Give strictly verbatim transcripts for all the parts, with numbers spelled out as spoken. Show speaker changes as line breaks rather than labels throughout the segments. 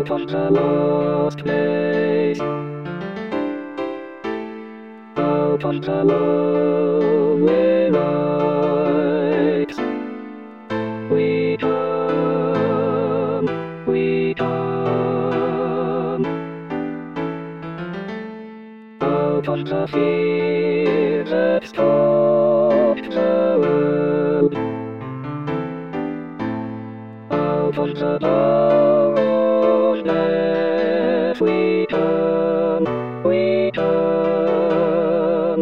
Out on the lost place, out on the lonely night, we come, we come. Out on the fear that stalked the world, out on the borrowed death, we come, we come.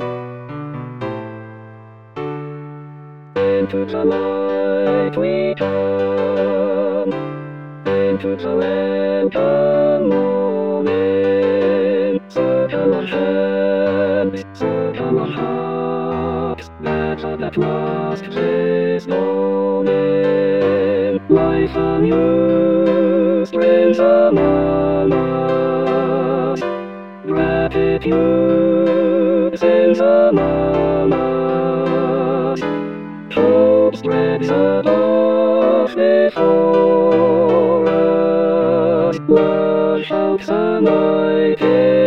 Into the light we come, into the welcome moment. Circle on hands, circle on hearts, gather that last this moment. Life anew springs among us, gratitude sings among us. Hope spreads above before us, love shouts a mighty